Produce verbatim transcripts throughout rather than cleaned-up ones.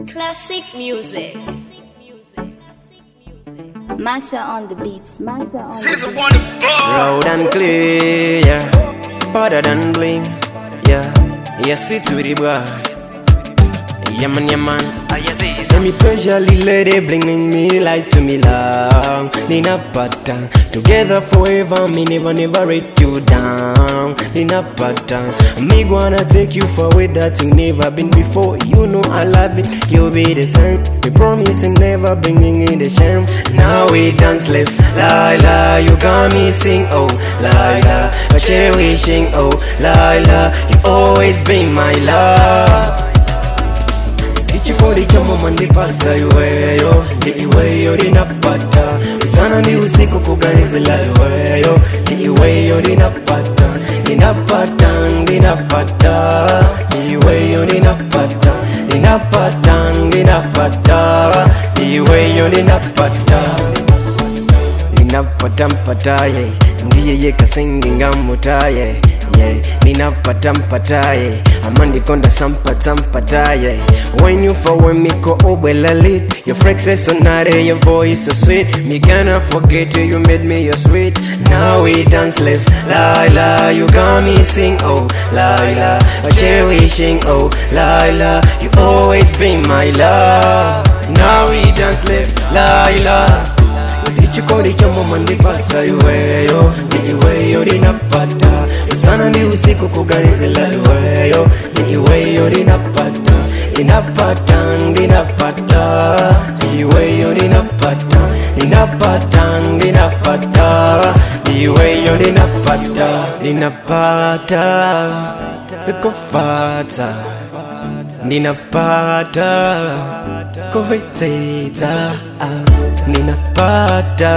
Classic music. Masha on the beats. Masha on Season the one of ball. Loud and clear, yeah. Better than bling, yeah. Yes, it's with the boy. Yeah man, yeah man. Ah yes, it's me casually lady blinging me like to me long. Nina pattern together forever. Me never never rate you down. Nina pattern. Me gonna take you forward that you never been before. You know I love it. You'll be the same. Me promise and never bringing in the shame. Now we dance left, Lila. You got me sing oh Lila. I share wishing oh Lila. You always been my love. Chikoli cha mama ndipasa iweyo Ni iweyo ninapata Usana ni usiku kuganizila iweyo Ni iweyo ninapata Ninapata, ninapata Ni iweyo ninapata Ninapata, ninapata Ni iweyo ninapata Ninapata mpata ye Ndiye ye kasingi ngamuta ye Yeah, ninapata mpata ye Amandi konda sampata mpata ye When you follow me ko obela lit Your flex is so naughty, your voice so sweet Me gonna forget you, you made me your sweet Now we dance left, Lila You got me sing oh Lila Wache wishing oh Lila You always been my love Now we dance left, Lila Chikoli cha mama ndipasa iweyo Ni iweyo ninapata Usana ni usiku kuganizila iweyo Ni iweyo ninapata Ninapata, ninapata Ni iweyo ninapata Ninapata, ninapata Ni iweyo ninapata Ninapata Kufata Ninapata Kuveteta Ninapata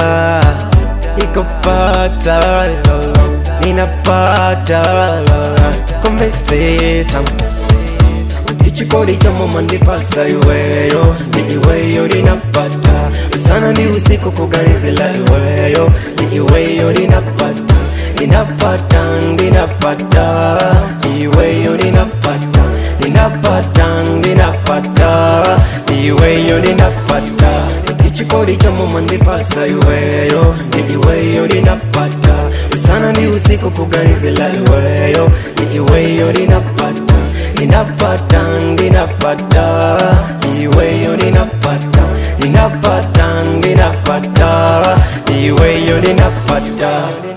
Ikopata Ninapata Kuveteta Chikoli cha mama ndipasa iweyo Ni iweyo ninapata Usana ni usiku kuganizila iweyo Ni iweyo ninapata Ninapata, ninapata Ni iweyo ninapata Ninapata, ninapata Ni iweyo ninapata Chikoli cha mama ndipasa iweyo Ni iweyo ninapata Usana ni usiku kuganizila iweyo Ni iweyo ninapata Ninapata, ninapata Iweyo ninapata Ninapata, ninapata Iweyo ninapata